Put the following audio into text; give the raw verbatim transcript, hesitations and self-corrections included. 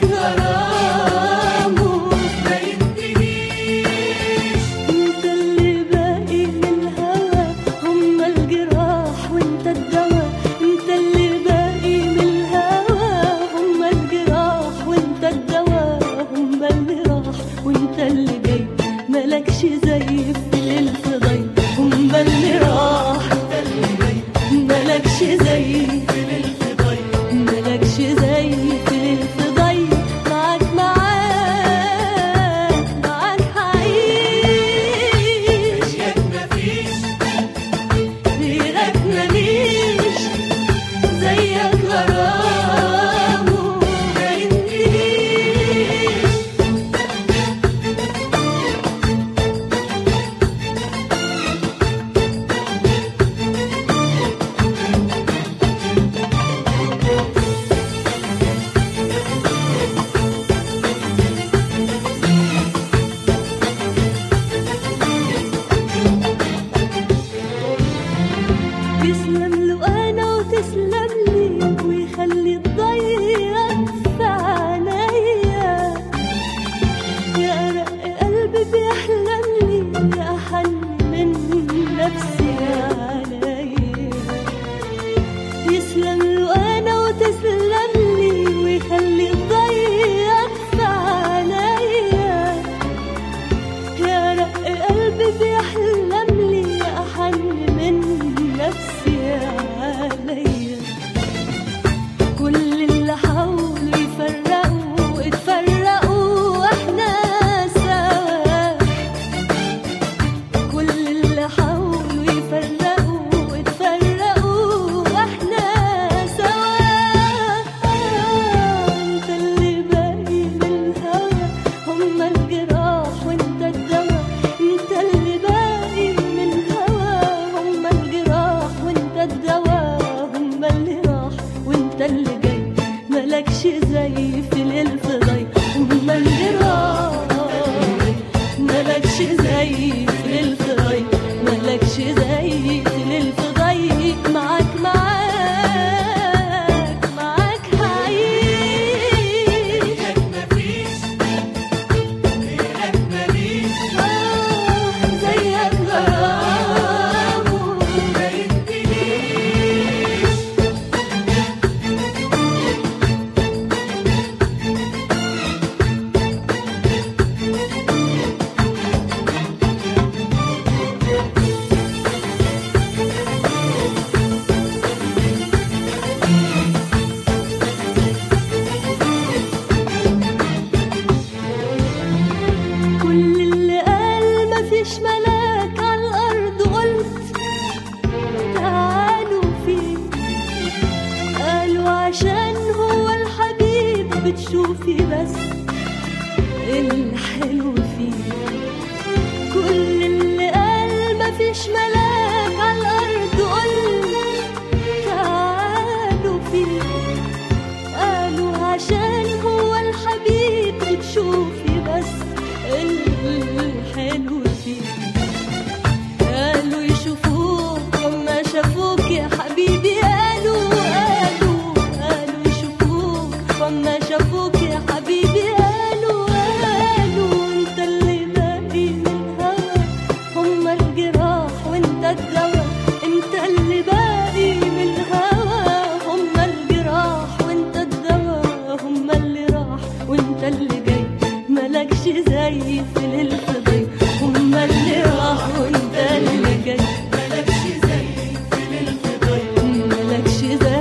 غرامه ما ينتهيش. انت اللي باقي من الهوى، هما الجراح وانت الدواء. انت اللي باقي من الهوى، هما الجراح وانت الدواء. هما اللي راح وانت اللي جاي، ملكش زي في الفضاي. هما اللي راح وانت اللي جاي، ملكش زي في الفضاي. ملكش زي في الفضاي. معاك معاك معاك هعيش. زيك مفيش غيرك ماليش، زيك غرامه ما ينتهيش. يسلم له انا وتسلم لي، ويخلي الضيق في عينيا. يا ارق قلبي بيحلم لي، يا احن من نفسي عليا. يسلم له انا وتسلم لي، ويخلي الضيق في عينيا. يا رق قلبي بيحلم لي، يا احن من نفسي عليا. كل اللي حاولوا يفرقوا اتفرقوا واحنا سوا. كل اللي حاولوا يفرقوا اتفرقوا واحنا سوا. انت اللي باقي من الهوى، هما الجراح وانت الدواء. انت اللي باقي من الهوى، هما الجراح وانت الدواء. هما اللي راح وانت اللي جاي، ملكش زي في الفضاي. هما اللي راح ملكش زي في الفضاي. ملكش زي في الفضاي. معاك معاك معاك هعيش. زيك مفيش غيرك ماليش. آه، زيك غرامه ما ينتهيش. كل اللي قال مفيش ملاك على الأرض، قلت تعالوا فيه. قالوا عشان هو الحبيب، بتشوفي بس الحلو فيه. كل اللي قال مفيش ملاك على الأرض، قلت تعالوا فيه. قالوا عشان هو الحبيب، بتشوفي بس الحلو فيه. قالوا يشوفوك وما شافوك يا حبيبي. قالوا قالوا قالوا يشوفوك وما شافوك يا حبيبي. قالوا قالوا انت اللي باقي من الهوى، هما الجراح وانت الدواء. انت اللي باقي من الهوى، هما الجراح وانت الدواء. هما اللي راح وانت اللي جاي، ملكش زي في الفضاي. هما اللي راح وانت اللي جاي، ملكش زي في الفضاي. ملكش زي